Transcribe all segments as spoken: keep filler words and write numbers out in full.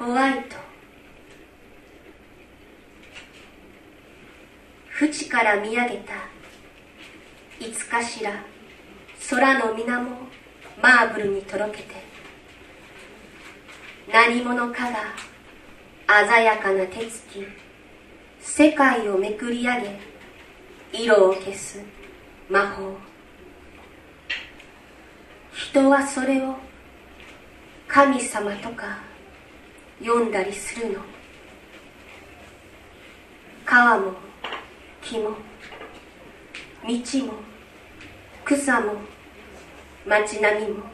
ホワイト。淵から見上げたいつかしら空の水面をマーブルにとろけて、何者かが鮮やかな手つき世界をめくり上げ、色を消す魔法。人はそれを神様とか呼んだりするの。川も木も道も草も街並みも、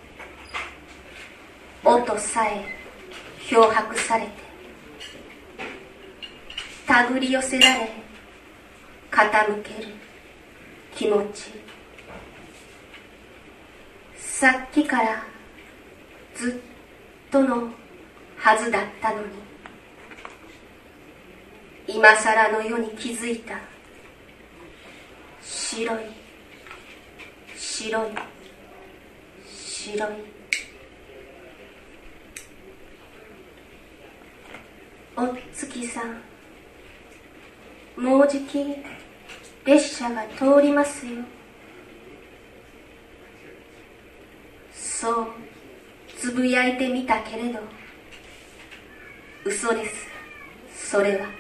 音さえ漂白されて手繰り寄せられ傾ける気持ち。さっきからずっとのはずだったのに、今さらの世に気づいた。白い白い白い。おっつきさん、もうじき列車が通りますよ。そうつぶやいてみたけれど、嘘です、それは。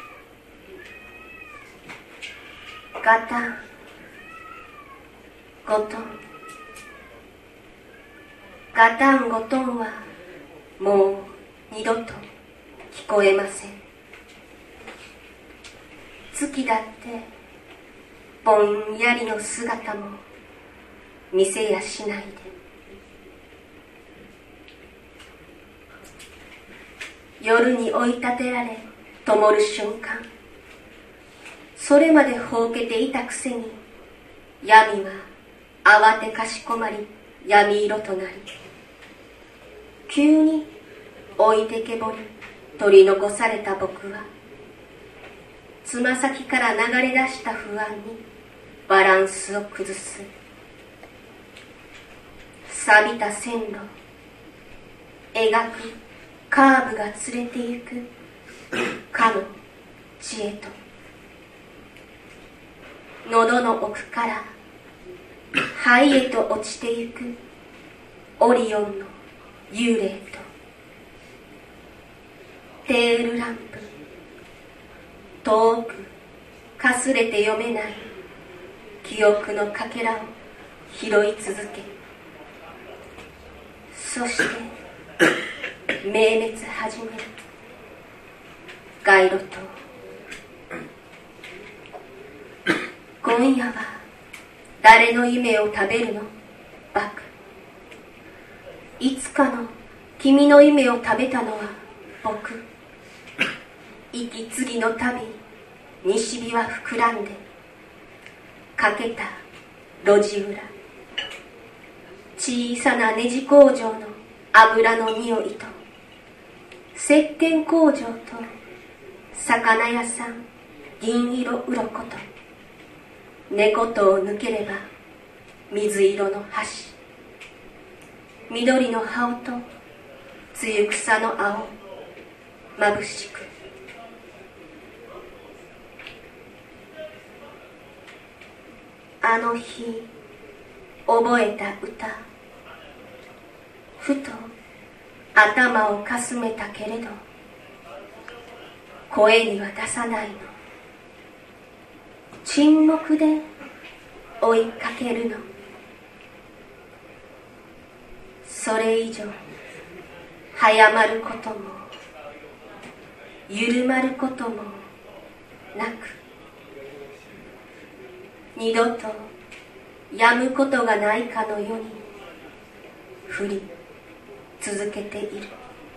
ガタンゴトン、ガタンゴトンはもう二度と聞こえません。月だってぼんやりの姿も見せやしないで、夜に追い立てられ灯る瞬間、それまでほうけていたくせに闇は慌てかしこまり闇色となり、急に置いてけぼり取り残された僕は、つま先から流れ出した不安にバランスを崩す。錆びた線路、描くカーブが連れて行くかの地へと、喉の奥から肺へと落ちてゆくオリオンの幽霊と、テールランプ、遠くかすれて読めない記憶のかけらを拾い続け、そして明滅始める街路灯。今夜は誰の夢を食べるのバク。いつかの君の夢を食べたのは僕。息継ぎのたび西日は膨らんで、かけた路地裏、小さなネジ工場の油の匂いと、石鹸工場と魚屋さん銀色鱗と、猫とを抜ければ水色の橋、緑の葉音と露草の青、眩しく。あの日覚えた歌、ふと頭をかすめたけれど声には出さないの。沈黙で追いかけるの。それ以上早まることも緩まることもなく、二度とやむことがないかのように降り続けている。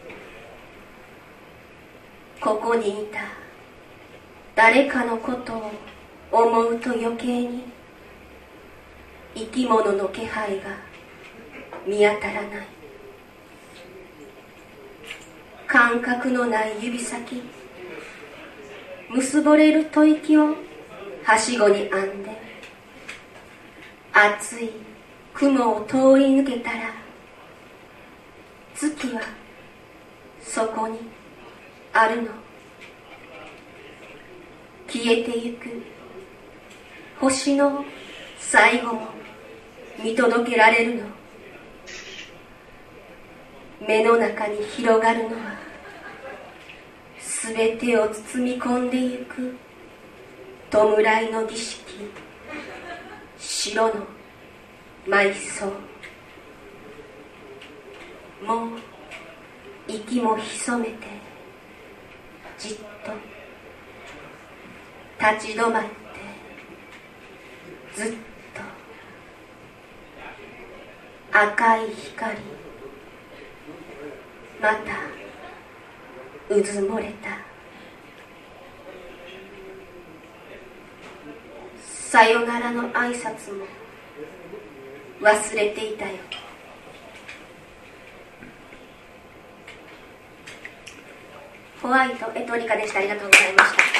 ここにいた誰かのことを思うと余計に生き物の気配が見当たらない。感覚のない指先、結ぼれる吐息をはしごに編んで、厚い雲を通り抜けたら、月はそこにあるの。消えてゆく星の最後も見届けられるの。目の中に広がるのはすべてを包み込んでゆく弔いの儀式、白の埋葬。もう息も潜めてじっと立ち止まってずっと赤い光、またうずもれた。さよならの挨拶も忘れていたよ。ホワイトエトリカでした。ありがとうございました。